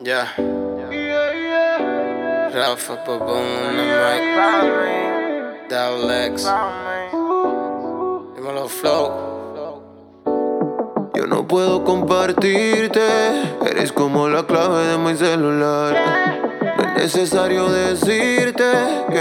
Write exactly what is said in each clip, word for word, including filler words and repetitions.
Ya, Rafa Popón on the mic, Double X, dímelo flow. Yo no puedo compartirte, eres como la clave de mi celular. No es necesario decirte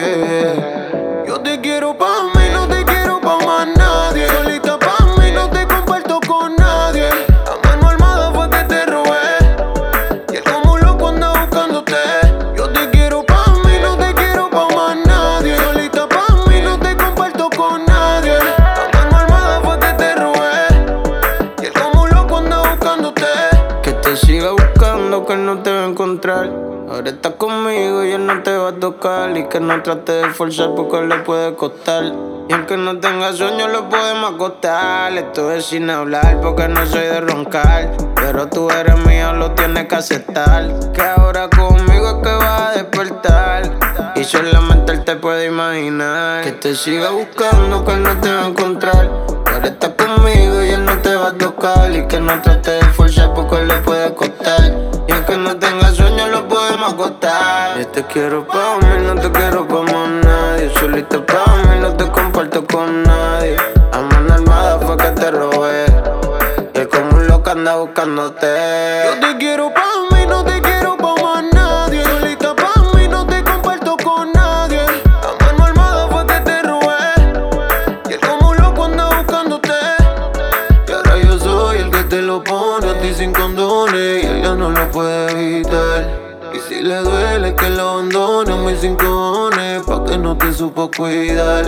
que yo te quiero pa' mí, no te quiero pa' más nadie. Solita pa' mí, no te comparto con nadie. A mano armada fue que te robé, y él como un loco anda buscándote. Yo te quiero pa' mí, no te quiero pa' más nadie. Solita pa' mí, no te comparto con nadie. A mano armada fue que te robé, y él como un loco anda buscándote. Que te siga buscando, que él no te va a encontrar. Ahora estás conmigo y él no te va a tocar. Y que no trate de forzar porque le puede costar. Y aunque no tenga sueño lo podemos acostar. Esto es sin hablar porque no soy de roncar. Pero tú eres mío, lo tienes que aceptar. Que ahora conmigo es que vas a despertar. Y solamente él te puede imaginar. Que te siga buscando, que él no te va a encontrar. Ahora estás conmigo y él no te va a tocar. Y que no trate de forzar porque le puede costar. Y aunque no tenga sueño lo podemos acostar. Yo te quiero pa' mí, no te quiero pa' más nadie. Solita pa' mí, no te comparto con nadie. A mano armada fue que te robé, y él como un loco anda buscándote. Yo te quiero pa' mí, no te quiero pa' más nadie. Solita pa' mí, no te comparto con nadie. A mano armada fue que te robé, y él como un loco anda buscándote. Y ahora yo soy el que te lo pone a ti sin condones, y ella no lo puede evitar. Y si le duele que lo abandone, muy sin cojones, pa' que no te supo cuidar.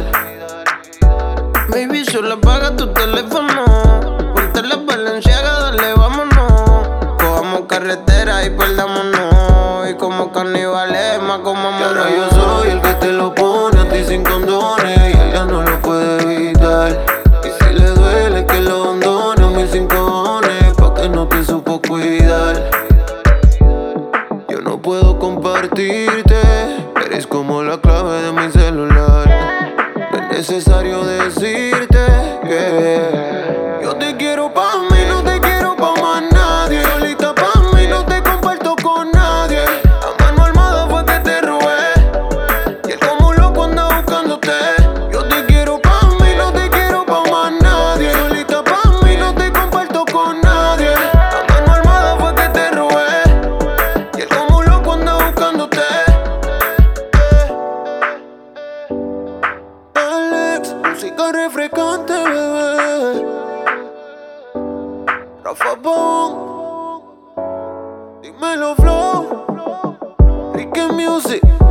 Baby, solo apaga tu teléfono. Ponte la Balenciaga, dale, vámonos. Cojamos carretera y perdámonos. Y como caníbales, más como Y ahora yo soy el que te lo pone a ti sin condones, y ella no lo puede evitar. Y si le duele que lo abandone, muy sin cojones, pa' que no te supo cuidar. Yo no puedo compartirte, eres como la clave de mi celular. No es necesario decirte que yo te quiero pa' mí, no te quiero pa' más nadie. Solita pa' mí, no te comparto con nadie. A mano armada fue que te robé, y él como un loco anda buscándote. Yo te quiero pa' mí, no te quiero pa' más nadie. Solita pa' mí, no te comparto con nadie. A mano armada fue que te robé, y él como un loco anda buscándote. Alex, música refrescante, bebé. Rafa Pong, dímelo flow, Ricky Music.